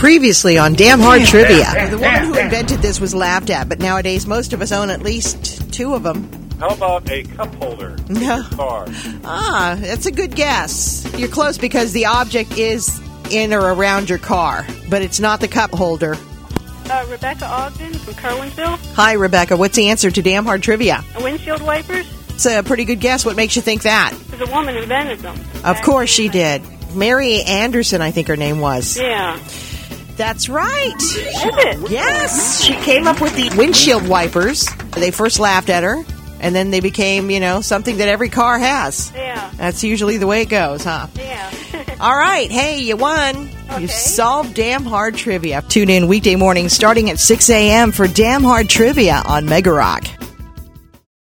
Previously on Damn Hard Trivia. The woman who invented this was laughed at, but nowadays most of us own at least two of them. How about a cup holder in No. your car? That's a good guess. You're close because the object is in or around your car, but it's not the cup holder. Rebecca Ogden from Kerwinsville. Hi, Rebecca. What's the answer to Damn Hard Trivia? Windshield wipers. It's a pretty good guess. What makes you think that? Because a woman invented them. Of course she did. Mary Anderson, I think her name was. Yeah. That's right. Is it? Yes. She came up with the windshield wipers. They first laughed at her, and then they became, something that every car has. Yeah. That's usually the way it goes, huh? Yeah. All right. Hey, you won. Okay. You solved Damn Hard Trivia. Tune in weekday mornings starting at 6 a.m. for Damn Hard Trivia on Mega Rock.